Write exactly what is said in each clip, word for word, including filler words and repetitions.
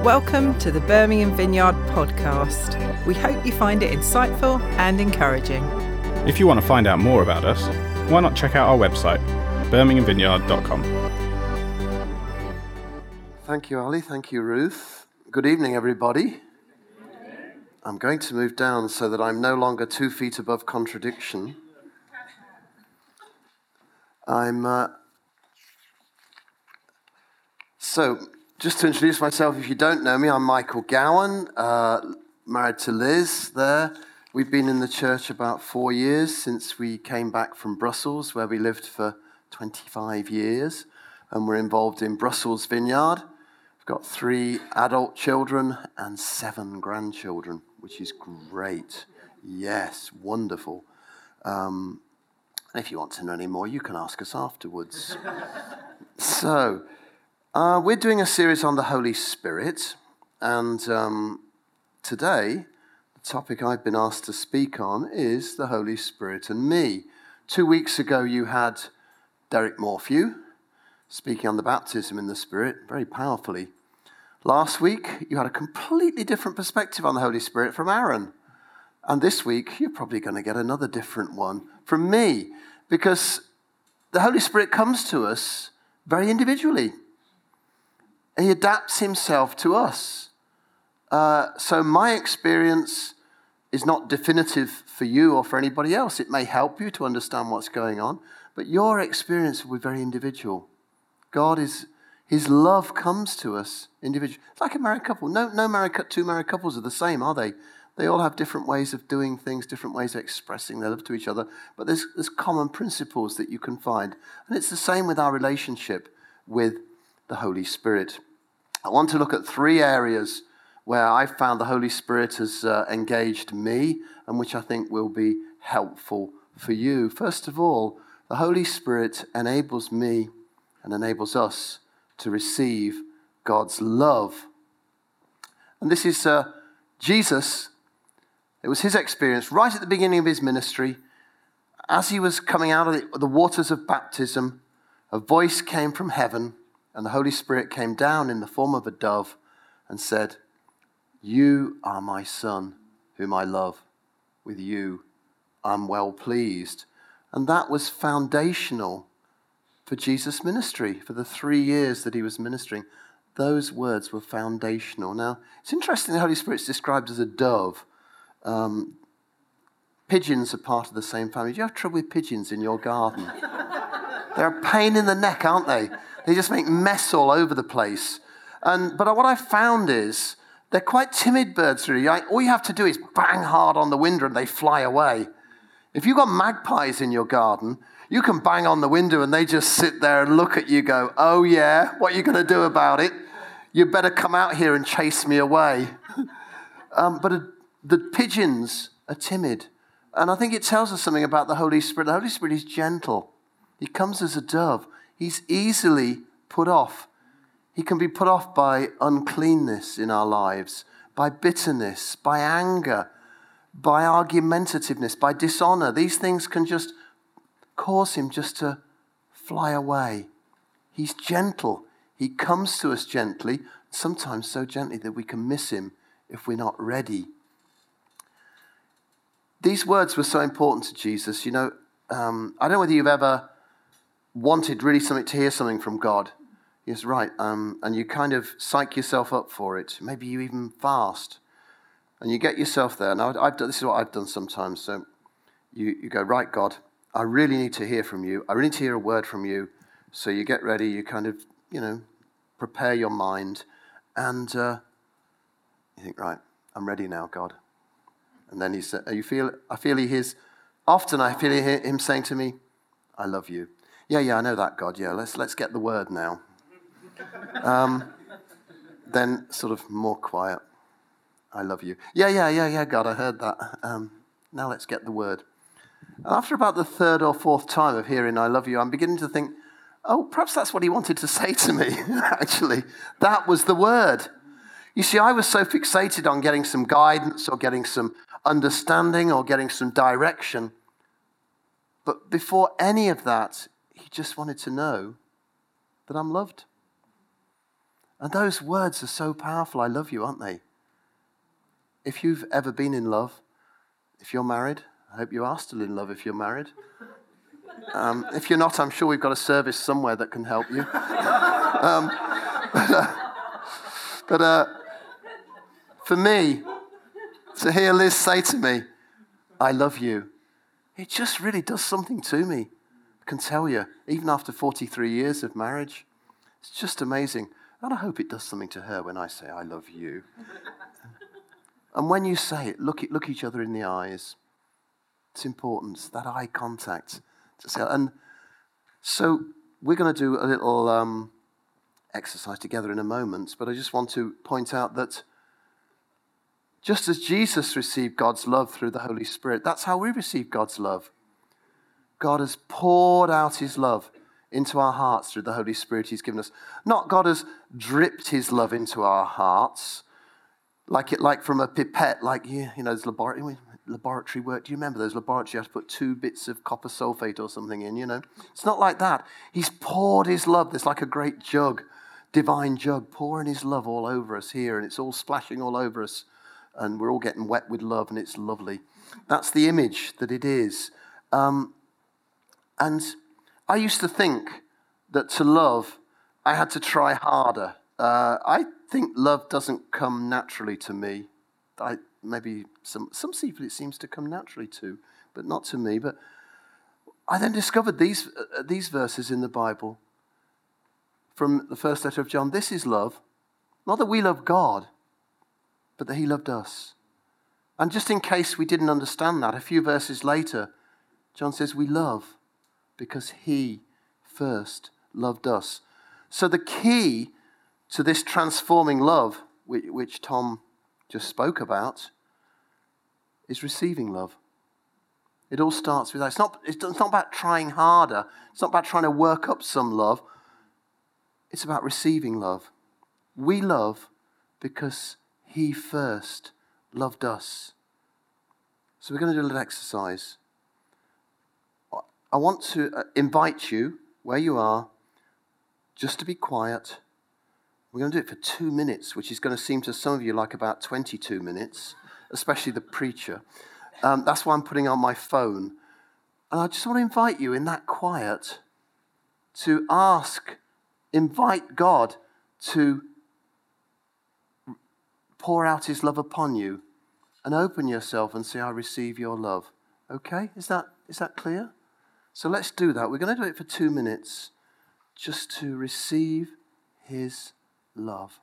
Welcome to the Birmingham Vineyard podcast. We hope you find it insightful and encouraging. If you want to find out more about us, why not check out our website, birmingham vineyard dot com. Thank you, Ali. Thank you, Ruth. Good evening, everybody. I'm going to move down so that I'm no longer two feet above contradiction. I'm... Uh, so... Just to introduce myself, if you don't know me, I'm Michael Gowan, uh, married to Liz there. We've been in the church about four years since we came back from Brussels, where we lived for twenty-five years, and we're involved in Brussels Vineyard. We've got three adult children and seven grandchildren, which is great. Yes, wonderful. Um, and if you want to know any more, you can ask us afterwards. So... Uh, we're doing a series on the Holy Spirit, and um, today, the topic I've been asked to speak on is the Holy Spirit and me. Two weeks ago, you had Derek Morphew speaking on the baptism in the Spirit, very powerfully. Last week, you had a completely different perspective on the Holy Spirit from Aaron. And this week, you're probably going to get another different one from me, because the Holy Spirit comes to us very individually. He adapts himself to us. Uh, so my experience is not definitive for you or for anybody else. It may help you to understand what's going on, but your experience will be very individual. God is, his love comes to us individually. It's like a married couple. No, no married, two married couples are the same, are they? They all have different ways of doing things, different ways of expressing their love to each other, but there's, there's common principles that you can find. And it's the same with our relationship with the Holy Spirit. I want to look at three areas where I found the Holy Spirit has uh, engaged me and which I think will be helpful for you. First of all, the Holy Spirit enables me and enables us to receive God's love. And this is uh, Jesus. It was his experience right at the beginning of his ministry. As he was coming out of the, the waters of baptism, a voice came from heaven. And the Holy Spirit came down in the form of a dove and said, "You are my Son, whom I love. With you I'm well pleased." And that was foundational for Jesus' ministry, for the three years that he was ministering. Those words were foundational. Now, it's interesting the Holy Spirit's described as a dove. Um, pigeons are part of the same family. Do you have trouble with pigeons in your garden? They're a pain in the neck, aren't they? They just make mess all over the place. And But what I found is they're quite timid birds, really. Like, all you have to do is bang hard on the window and they fly away. If you've got magpies in your garden, you can bang on the window and they just sit there and look at you go, "Oh yeah, what are you going to do about it? You better come out here and chase me away." um, but a, the pigeons are timid. And I think it tells us something about the Holy Spirit. The Holy Spirit is gentle. He comes as a dove. He's easily put off. He can be put off by uncleanness in our lives, by bitterness, by anger, by argumentativeness, by dishonor. These things can just cause him just to fly away. He's gentle. He comes to us gently, sometimes so gently that we can miss him if we're not ready. These words were so important to Jesus. You know, um, I don't know whether you've ever wanted really something to hear something from God. Yes, right. Um, and you kind of psych yourself up for it. Maybe you even fast. And you get yourself there. Now, I've done, this is what I've done sometimes. So you, you go, "Right, God, I really need to hear from you. I really need to hear a word from you." So you get ready. You kind of, you know, prepare your mind. And uh, you think, "Right, I'm ready now, God." And then he said, you feel, I feel he hears, often I feel him saying to me, "I love you." Yeah, yeah, I know that, God. Yeah, let's let's get the word now. Um, then sort of more quiet. "I love you." Yeah, yeah, yeah, yeah, God, I heard that. Um, now let's get the word. And after about the third or fourth time of hearing "I love you," I'm beginning to think, oh, perhaps that's what he wanted to say to me, actually. That was the word. You see, I was so fixated on getting some guidance or getting some understanding or getting some direction. But before any of that, he just wanted to know that I'm loved. And those words are so powerful. I love you, aren't they? If you've ever been in love, if you're married, I hope you are still in love if you're married. Um, if you're not, I'm sure we've got a service somewhere that can help you. Um, but uh, but uh, for me, to hear Liz say to me, I love you, it just really does something to me. I can tell you, even after forty-three years of marriage, it's just amazing. And I hope it does something to her when I say, I love you. And when you say it, look, look each other in the eyes. It's important, that eye contact. To say, and so we're going to do a little um, exercise together in a moment, but I just want to point out that just as Jesus received God's love through the Holy Spirit, that's how we receive God's love. God has poured out his love into our hearts through the Holy Spirit he's given us. Not God has dripped his love into our hearts, like it, like from a pipette, like, you know, there's laboratory, laboratory work. Do you remember those laboratories? You have to put two bits of copper sulfate or something in, you know. It's not like that. He's poured his love. There's like a great jug, divine jug, pouring his love all over us here, and it's all splashing all over us, and we're all getting wet with love, and it's lovely. That's the image that it is. Um, and I used to think that to love, I had to try harder. Uh, I think love doesn't come naturally to me. I maybe some some people it seems to come naturally to, but not to me. But I then discovered these uh, these verses in the Bible from the first letter of John. This is love, not that we love God, but that he loved us. And just in case we didn't understand that, a few verses later, John says we love because he first loved us. So the key to this transforming love, which, which Tom just spoke about, is receiving love. It all starts with that. It's not, it's not about trying harder. It's not about trying to work up some love. It's about receiving love. We love because he first loved us. So we're going to do a little exercise. I want to invite you, where you are, just to be quiet. We're going to do it for two minutes, which is going to seem to some of you like about twenty-two minutes, especially the preacher. Um, that's why I'm putting on my phone. And I just want to invite you in that quiet to ask, invite God to pour out his love upon you and open yourself and say, I receive your love. Okay? Is that is that clear? So let's do that. We're going to do it for two minutes just to receive his love.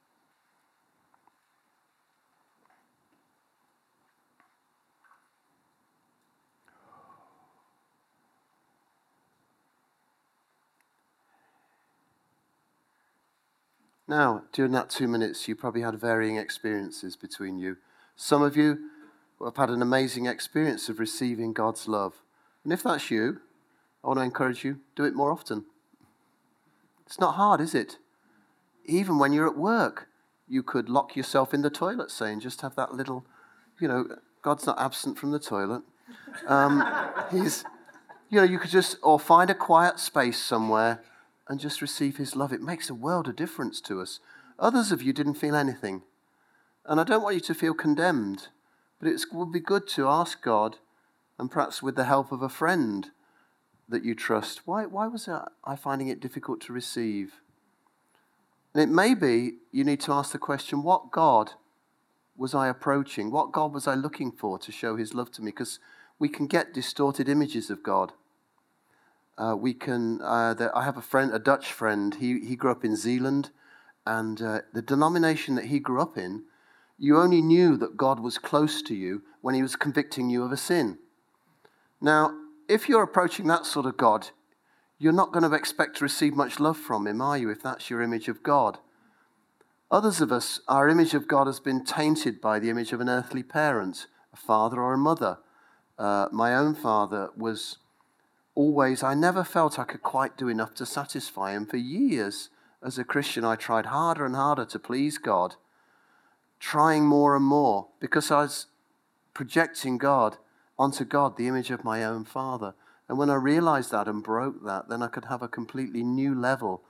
Now, during that two minutes, you probably had varying experiences between you. Some of you have had an amazing experience of receiving God's love. And if that's you, I want to encourage you, do it more often. It's not hard, is it? Even when you're at work, you could lock yourself in the toilet, say, and just have that little, you know, God's not absent from the toilet. Um, he's, you know, you could just, or find a quiet space somewhere and just receive his love. It makes a world of difference to us. Others of you didn't feel anything. And I don't want you to feel condemned, but it would be good to ask God, and perhaps with the help of a friend that you trust, why, why was I finding it difficult to receive? And it may be you need to ask the question, what God was I approaching? What God was I looking for to show his love to me? Because we can get distorted images of God. Uh, we can. Uh, the, I have a friend, a Dutch friend. He he grew up in Zeeland, and uh, the denomination that he grew up in, you only knew that God was close to you when he was convicting you of a sin. Now, if you're approaching that sort of God, you're not going to expect to receive much love from him, are you, if that's your image of God? Others of us, our image of God has been tainted by the image of an earthly parent, a father or a mother. Uh, my own father was always, I never felt I could quite do enough to satisfy him. For years, as a Christian, I tried harder and harder to please God, trying more and more, because I was projecting God onto God, the image of my own father. And when I realized that and broke that, then I could have a completely new level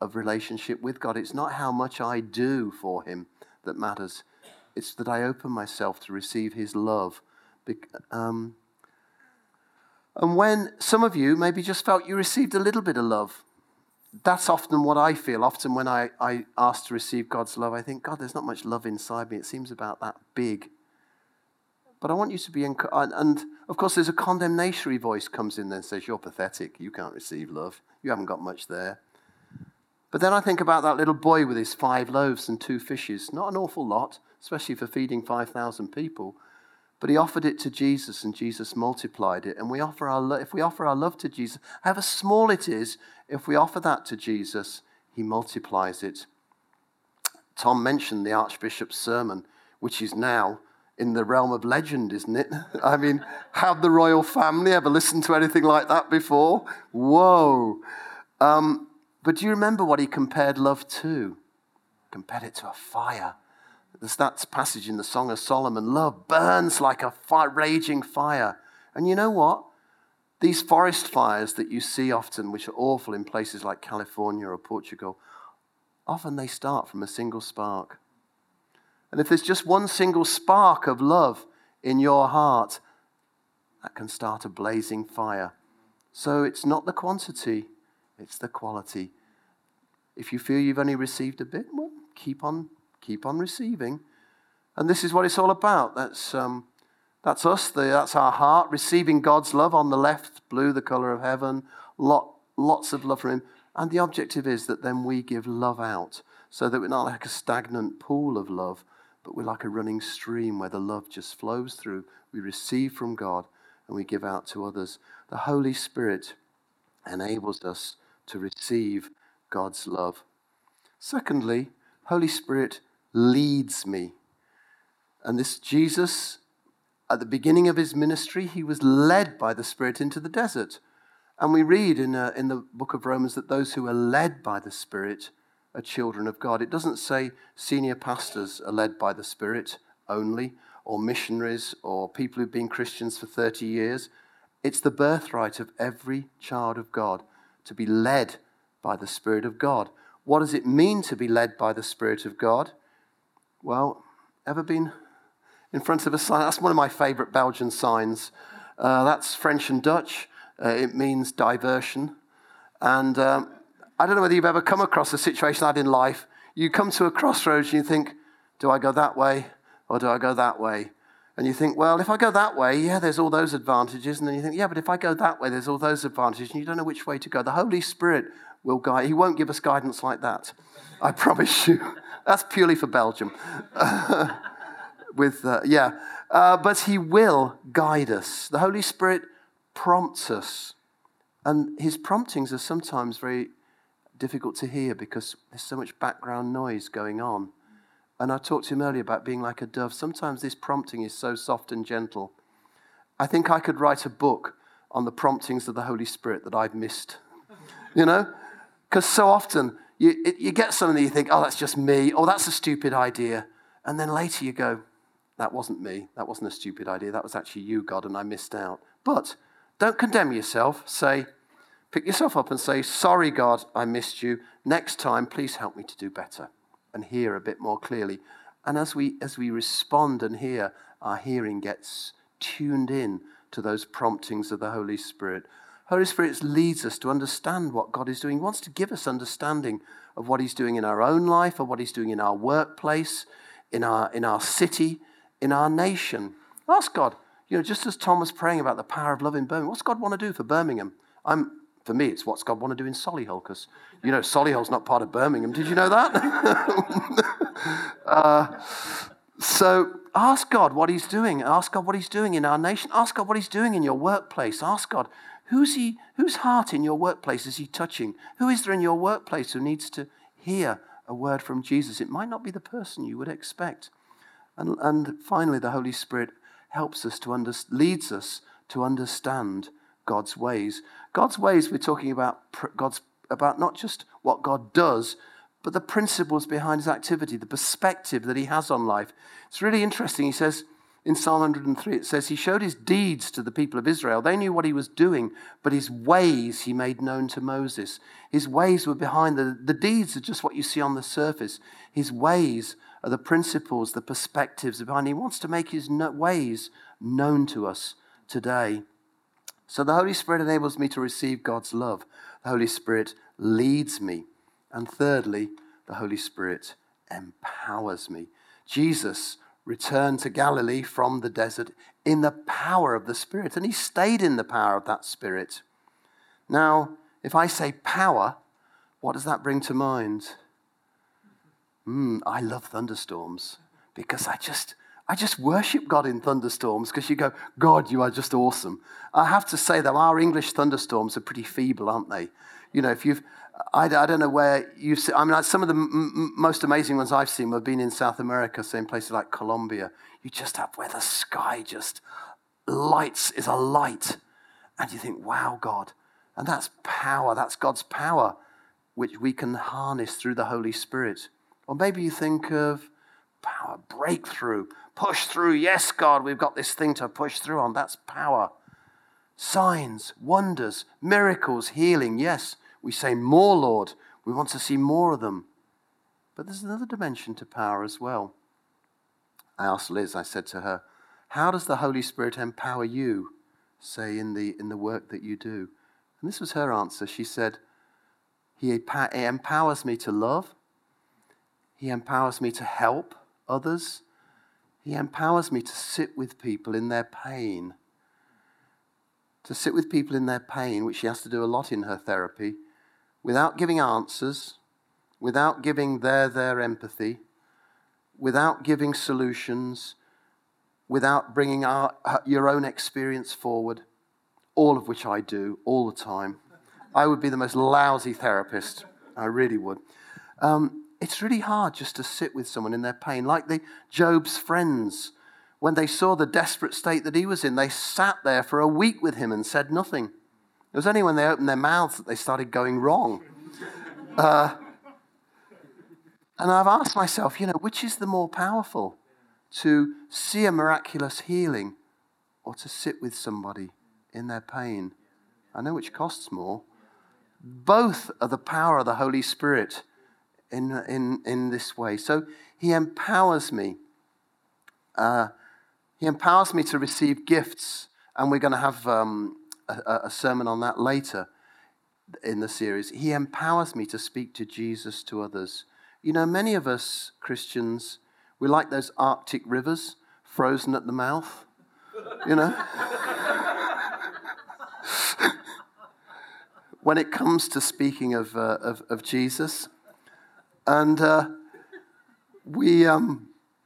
of relationship with God. It's not how much I do for him that matters. It's that I open myself to receive his love. Um, and when some of you maybe just felt you received a little bit of love, that's often what I feel. Often when I, I ask to receive God's love, I think, God, there's not much love inside me. It seems about that big. But I want you to be, in, and of course there's a condemnatory voice comes in there and says, you're pathetic. You can't receive love. You haven't got much there. But then I think about that little boy with his five loaves and two fishes. Not an awful lot, especially for feeding five thousand people. But he offered it to Jesus, and Jesus multiplied it. And we offer our lo- if we offer our love to Jesus, however small it is, if we offer that to Jesus, he multiplies it. Tom mentioned the Archbishop's sermon, which is now in the realm of legend, isn't it? I mean, have the royal family ever listened to anything like that before? Whoa. Um, but do you remember what he compared love to? Compared it to a fire. There's that passage in the Song of Solomon. Love burns like a fire, raging fire. And you know what? These forest fires that you see often, which are awful in places like California or Portugal, often they start from a single spark. And if there's just one single spark of love in your heart, that can start a blazing fire. So it's not the quantity, it's the quality. If you feel you've only received a bit, well, keep on Keep on receiving. And this is what it's all about. That's um, that's us. The, that's our heart. Receiving God's love on the left, blue, the colour of heaven. Lot, lots of love from him. And the objective is that then we give love out. So that we're not like a stagnant pool of love, but we're like a running stream where the love just flows through. We receive from God and we give out to others. The Holy Spirit enables us to receive God's love. Secondly, Holy Spirit leads me. And this Jesus, at the beginning of his ministry, he was led by the Spirit into the desert. And we read in, uh, in the book of Romans that those who are led by the Spirit are children of God. It doesn't say senior pastors are led by the Spirit only, or missionaries, or people who've been Christians for thirty years. It's the birthright of every child of God to be led by the Spirit of God. What does it mean to be led by the Spirit of God? Well, ever been in front of a sign? That's one of my favourite Belgian signs. Uh, that's French and Dutch. Uh, it means diversion. And um, I don't know whether you've ever come across a situation like that in life. You come to a crossroads and you think, do I go that way or do I go that way? And you think, well, if I go that way, yeah, there's all those advantages. And then you think, yeah, but if I go that way, there's all those advantages. And you don't know which way to go. The Holy Spirit will guide. He won't give us guidance like that. I promise you. That's purely for Belgium. Uh, with uh, yeah, uh, but he will guide us. The Holy Spirit prompts us, and his promptings are sometimes very difficult to hear because there's so much background noise going on. And I talked to him earlier about being like a dove. Sometimes this prompting is so soft and gentle. I think I could write a book on the promptings of the Holy Spirit that I've missed. You know, because so often. You, it, you get something that you think, oh, that's just me, or that's a stupid idea. And then later you go, that wasn't me, that wasn't a stupid idea, that was actually you, God, and I missed out. But don't condemn yourself. Say, pick yourself up and say, sorry, God, I missed you. Next time, please help me to do better and hear a bit more clearly. And as we as we respond and hear, our hearing gets tuned in to those promptings of the Holy Spirit. Holy Spirit leads us to understand what God is doing. He wants to give us understanding of what he's doing in our own life, or what he's doing in our workplace, in our in our city, in our nation. Ask God, you know, just as Tom was praying about the power of love in Birmingham, what's God want to do for Birmingham? I'm, for me, it's what's God want to do in Solihull, because, you know, Solihull's not part of Birmingham. Did you know that? uh, so ask God what he's doing. Ask God what he's doing in our nation. Ask God what he's doing in your workplace. Ask God, Who's he? Whose heart in your workplace is he touching? Who is there in your workplace who needs to hear a word from Jesus? It might not be the person you would expect. And, and finally, the Holy Spirit helps us to under, leads us to understand God's ways. God's ways, we're talking about God's about not just what God does, but the principles behind his activity, the perspective that he has on life. It's really interesting. He says, In Psalm one hundred three, it says, he showed his deeds to the people of Israel. They knew what he was doing, but his ways he made known to Moses. His ways were behind the, the deeds are just what you see on the surface. His ways are the principles, the perspectives behind. He wants to make his no- ways known to us today. So the Holy Spirit enables me to receive God's love. The Holy Spirit leads me. And thirdly, the Holy Spirit empowers me. Jesus returned to Galilee from the desert in the power of the Spirit, and he stayed in the power of that Spirit. Now, if I say power, what does that bring to mind? Mm, I love thunderstorms because I just, I just worship God in thunderstorms because you go, God, you are just awesome. I have to say, though, our English thunderstorms are pretty feeble, aren't they? You know, if you've, I, I don't know where you've seen, I mean, some of the m- m- most amazing ones I've seen have been in South America, so in places like Colombia. You just have where the sky just lights, is a light. And you think, wow, God. And that's power, that's God's power, which we can harness through the Holy Spirit. Or maybe you think of power, breakthrough, push through. Yes, God, we've got this thing to push through on. That's power. Signs, wonders, miracles, healing. Yes, we say more, Lord. We want to see more of them. But there's another dimension to power as well. I asked Liz, I said to her, how does the Holy Spirit empower you, say, in the in the work that you do? And this was her answer. She said, he empowers me to love. He empowers me to help others. He empowers me to sit with people in their pain. To sit with people in their pain, which she has to do a lot in her therapy, without giving answers, without giving their, their empathy, without giving solutions, without bringing our, your own experience forward, all of which I do all the time. I would be the most lousy therapist. I really would. Um, it's really hard just to sit with someone in their pain. Like the Job's friends, when they saw the desperate state that he was in, they sat there for a week with him and said nothing. It was only when they opened their mouths that they started going wrong. Uh, and I've asked myself, you know, which is the more powerful? To see a miraculous healing or to sit with somebody in their pain? I know which costs more. Both are the power of the Holy Spirit in, in, in this way. So he empowers me. Uh, he empowers me to receive gifts. And we're going to have um, a, a sermon on that later in the series. He empowers me to speak to Jesus to others. You know, many of us Christians, we like those Arctic rivers, frozen at the mouth, you know. When it comes to speaking of uh, of, of Jesus, and uh, we um,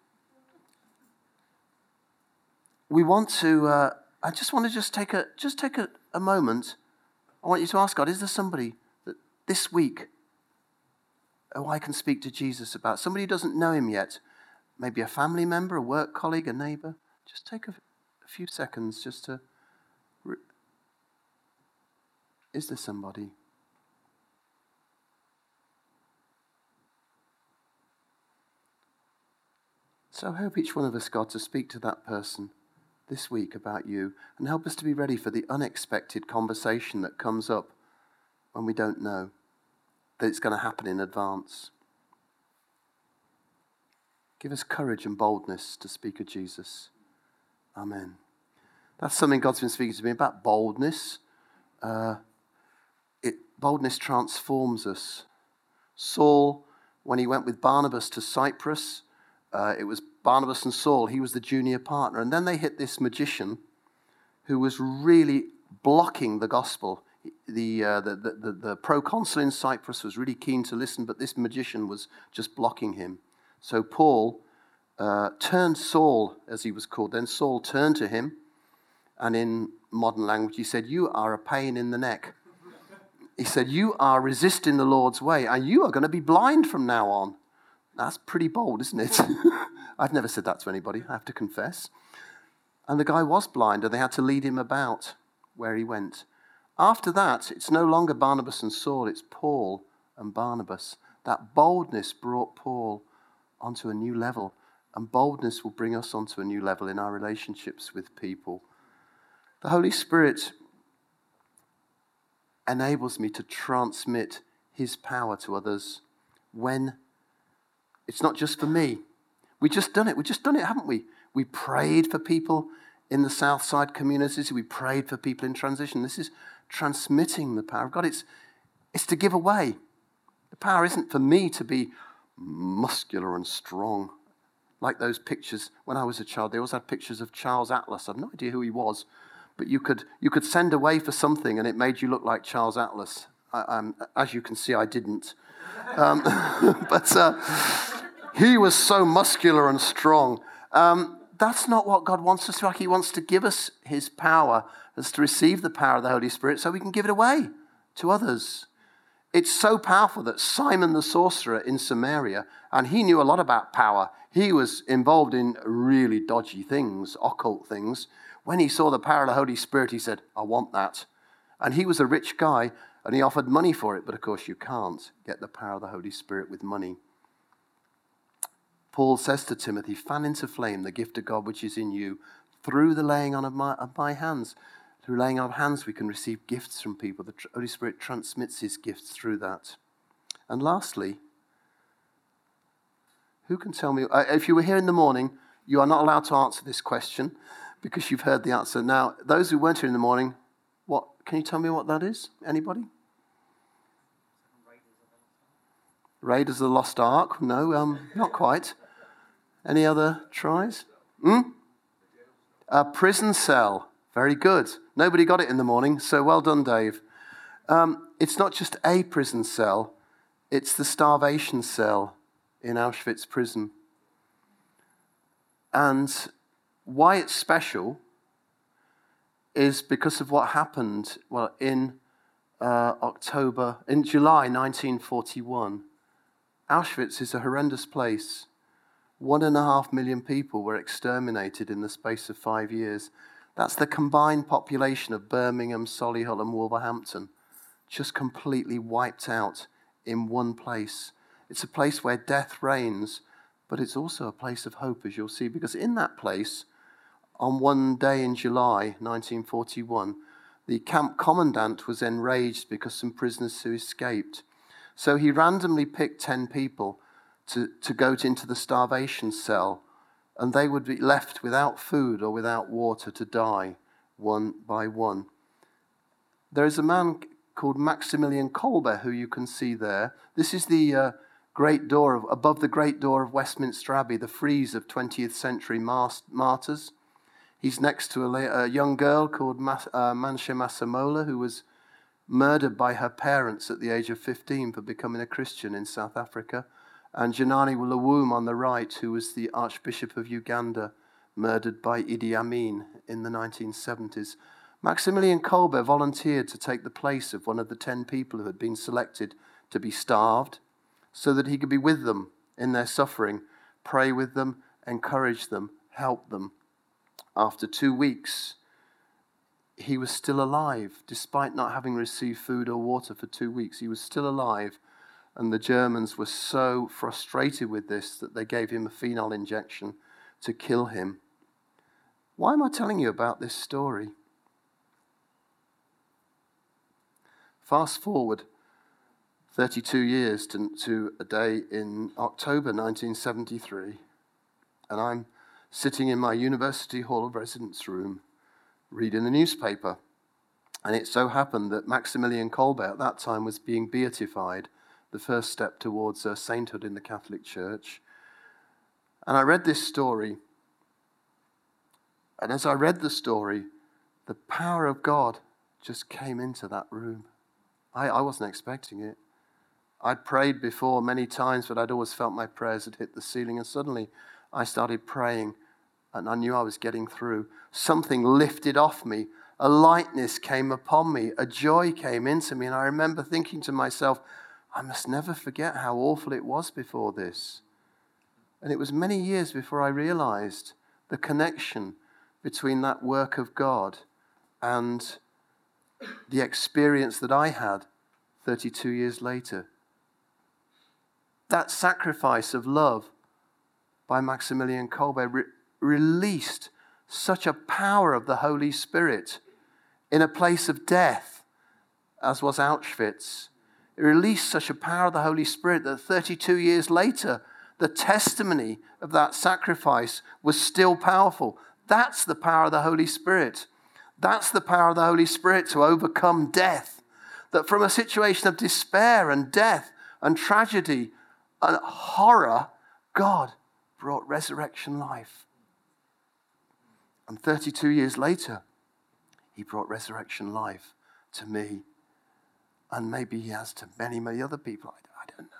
we want to. Uh, I just want to just take a just take a, a moment. I want you to ask God: is there somebody that this week, oh, I can speak to Jesus about? Somebody who doesn't know him yet, maybe a family member, a work colleague, a neighbor. Just take a, a few seconds just to. Re- Is there somebody? So I hope each one of us, God, to speak to that person this week about you and help us to be ready for the unexpected conversation that comes up when we don't know that it's going to happen in advance. Give us courage and boldness to speak of Jesus. Amen. That's something God's been speaking to me about, boldness. Uh, It, boldness transforms us. Saul, when he went with Barnabas to Cyprus, uh, it was Barnabas and Saul. He was the junior partner. And then they hit this magician who was really blocking the gospel. The, uh, the, the, the, the proconsul in Cyprus was really keen to listen, but this magician was just blocking him. So Paul uh, turned Saul, as he was called. Then Saul turned to him, and in modern language he said, "You are a pain in the neck." He said, "You are resisting the Lord's way, and you are going to be blind from now on." That's pretty bold, isn't it? I've never said that to anybody, I have to confess. And the guy was blind, and they had to lead him about where he went. After that, it's no longer Barnabas and Saul, it's Paul and Barnabas. That boldness brought Paul onto a new level And boldness will bring us onto a new level in our relationships with people. The Holy Spirit enables me to transmit his power to others when it's not just for me. We just done it. We just done it, haven't we? We prayed for people in the Southside communities. We prayed for people in transition. This is transmitting the power of God. It's, it's to give away. The power isn't for me to be muscular and strong. Like those pictures, when I was a child, they always had pictures of Charles Atlas. I've no idea who he was, but you could you could send away for something and it made you look like Charles Atlas. I, um, as you can see, I didn't. Um, but uh, he was so muscular and strong. Um, that's not what God wants us to like. He wants to give us his power, us to receive the power of the Holy Spirit so we can give it away to others. It's so powerful that Simon the sorcerer in Samaria, and he knew a lot about power. He was involved in really dodgy things, occult things. When he saw the power of the Holy Spirit, he said, I want that. And he was a rich guy, and he offered money for it. But of course, you can't get the power of the Holy Spirit with money. Paul says to Timothy, fan into flame the gift of God which is in you through the laying on of my, of my hands. Through laying on of hands, we can receive gifts from people. The Holy Spirit transmits his gifts through that. And lastly, who can tell me, uh, if you were here in the morning, you are not allowed to answer this question because you've heard the answer. Now, those who weren't here in the morning, what can you tell me what that is? Anybody? Raiders of the Lost Ark? No, um, not quite. Any other tries? Hmm? A prison cell. Very good. Nobody got it in the morning, so well done, Dave. Um, it's not just a prison cell, it's the starvation cell in Auschwitz prison. And why it's special is because of what happened, well, in uh, October, in July nineteen forty-one. Auschwitz is a horrendous place. One and a half million people were exterminated in the space of five years. That's the combined population of Birmingham, Solihull and Wolverhampton, just completely wiped out in one place. It's a place where death reigns, but it's also a place of hope, as you'll see, because in that place, on one day in July nineteen forty-one, the camp commandant was enraged because some prisoners who escaped. So he randomly picked ten people to, to go into the starvation cell, and they would be left without food or without water to die one by one. There is a man called Maximilian Kolbe, who you can see there. This is the uh, great door, of, above the great door of Westminster Abbey, the frieze of twentieth century martyrs. He's next to a, a young girl called Mas, uh, Mansa Masamola, who was murdered by her parents at the age of fifteen for becoming a Christian in South Africa. And Janani Lawum on the right, who was the Archbishop of Uganda, murdered by Idi Amin in the nineteen seventies. Maximilian Kolbe volunteered to take the place of one of the ten people who had been selected to be starved so that he could be with them in their suffering, pray with them, encourage them, help them. After two weeks, he was still alive, despite not having received food or water for two weeks. He was still alive. And the Germans were so frustrated with this that they gave him a phenol injection to kill him. Why am I telling you about this story? Fast forward thirty-two years to, to a day in October nineteen seventy-three, and I'm sitting in my University Hall of Residence room reading the newspaper. And it so happened that Maximilian Kolbe at that time was being beatified, the first step towards uh, sainthood in the Catholic Church. And I read this story, and as I read the story, the power of God just came into that room. I, I wasn't expecting it. I'd prayed before many times, but I'd always felt my prayers had hit the ceiling, and suddenly I started praying, and I knew I was getting through. Something lifted off me. A lightness came upon me. A joy came into me, and I remember thinking to myself, I must never forget how awful it was before this. And it was many years before I realized the connection between that work of God and the experience that I had thirty-two years later. That sacrifice of love by Maximilian Kolbe re- released such a power of the Holy Spirit in a place of death, as was Auschwitz. It released such a power of the Holy Spirit that thirty-two years later, the testimony of that sacrifice was still powerful. That's the power of the Holy Spirit. That's the power of the Holy Spirit to overcome death. That from a situation of despair and death and tragedy and horror, God brought resurrection life. And thirty-two years later, he brought resurrection life to me. And maybe he has to many, many other people. I, I don't know.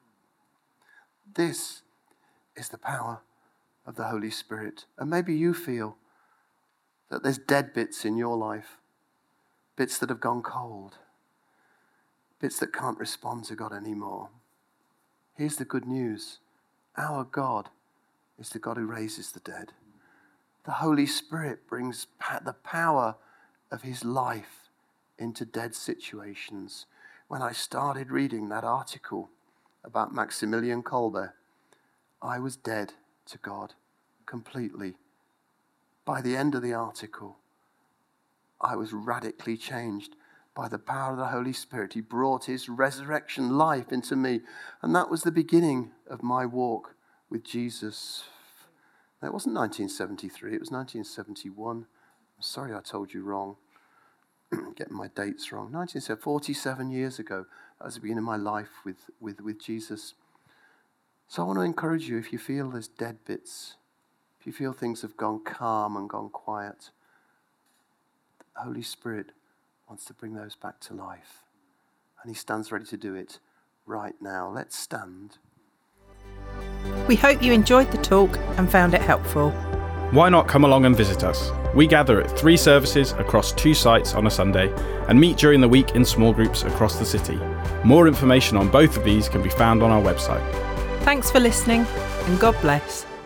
This is the power of the Holy Spirit. And maybe you feel that there's dead bits in your life. Bits that have gone cold. Bits that can't respond to God anymore. Here's the good news. Our God is the God who raises the dead. The Holy Spirit brings the power of his life into dead situations. When I started reading that article about Maximilian Kolbe, I was dead to God completely. By the end of the article, I was radically changed by the power of the Holy Spirit. He brought his resurrection life into me. And that was the beginning of my walk with Jesus. It wasn't nineteen seventy-three, it was nineteen seventy-one. I'm sorry I told you wrong. Getting my dates wrong. nineteen seventy, forty-seven years ago, that was the beginning of my life with, with, with Jesus. So I want to encourage you, if you feel there's dead bits, if you feel things have gone calm and gone quiet, the Holy Spirit wants to bring those back to life. And he stands ready to do it right now. Let's stand. We hope you enjoyed the talk and found it helpful. Why not come along and visit us? We gather at three services across two sites on a Sunday and meet during the week in small groups across the city. More information on both of these can be found on our website. Thanks for listening, and God bless.